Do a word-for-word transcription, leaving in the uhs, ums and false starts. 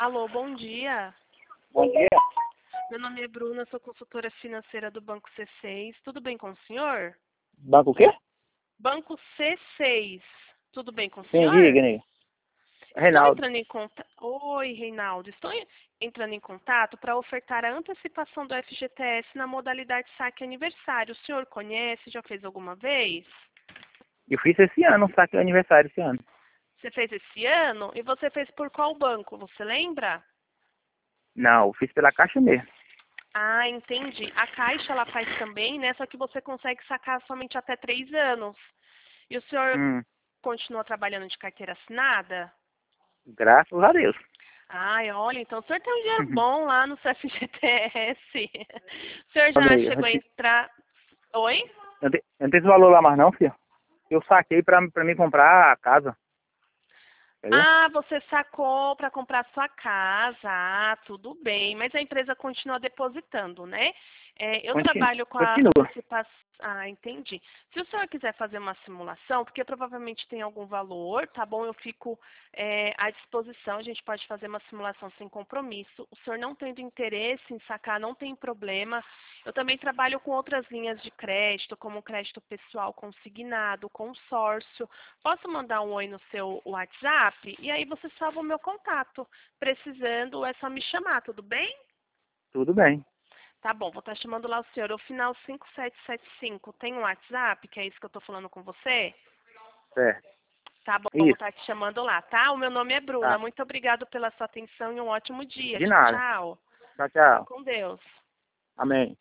Alô, bom dia. Bom dia. Meu nome é Bruna, sou consultora financeira do Banco C seis. Tudo bem com o senhor? Banco o quê? Banco C seis. Tudo bem com o Sim, senhor? diga, nego. Estou Reinaldo. entrando em contato. Oi, Reinaldo. Estou en- entrando em contato para ofertar a antecipação do F G T S na modalidade saque aniversário. O senhor conhece? Já fez alguma vez? Eu fiz esse ano, um saque de aniversário esse ano. Você fez esse ano? E você fez por qual banco? Você lembra? Não, eu fiz pela Caixa mesmo. Ah, entendi. A Caixa ela faz também, né? Só que você consegue sacar somente até três anos. E o senhor Hum, continua trabalhando de carteira assinada? graças a Deus. Ai, olha, então o senhor tem um dinheiro bom lá no seu F G T S. O senhor Ô, já nego, chegou a eu entrar... Oi? não te- eu não tenho esse valor lá mais não, filho. Eu saquei pra, pra mim comprar a casa. Entendeu? Ah, você sacou para comprar sua casa. Ah, tudo bem. Mas a empresa continua depositando, né? É, eu Continua. trabalho com a Continua. antecipação. Ah, entendi. Se o senhor quiser fazer uma simulação, porque provavelmente tem algum valor, tá bom? Eu fico é, à disposição. A gente pode fazer uma simulação sem compromisso. O senhor não tendo interesse em sacar, não tem problema. Eu também trabalho com outras linhas de crédito, como crédito pessoal consignado, consórcio. Posso mandar um oi no seu WhatsApp? E aí você salva o meu contato. Precisando, é só me chamar, tudo bem? Tudo bem. Tá bom, vou estar chamando lá o senhor. O final cinco sete sete cinco tem um WhatsApp, que é isso que eu estou falando com você? Certo. Tá bom, vou Isso. estar te chamando lá, tá? O meu nome é Bruna. Tá. Muito obrigado pela sua atenção e um ótimo dia. De Tchau, nada. tchau. Tchau, Fica tchau. com Deus. Amém.